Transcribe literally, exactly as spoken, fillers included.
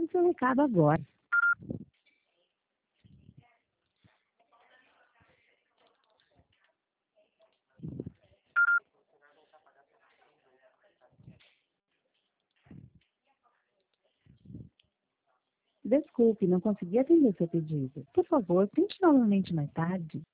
o seu recado agora. Desculpe, não consegui atender seu pedido. Por favor, tente novamente mais tarde.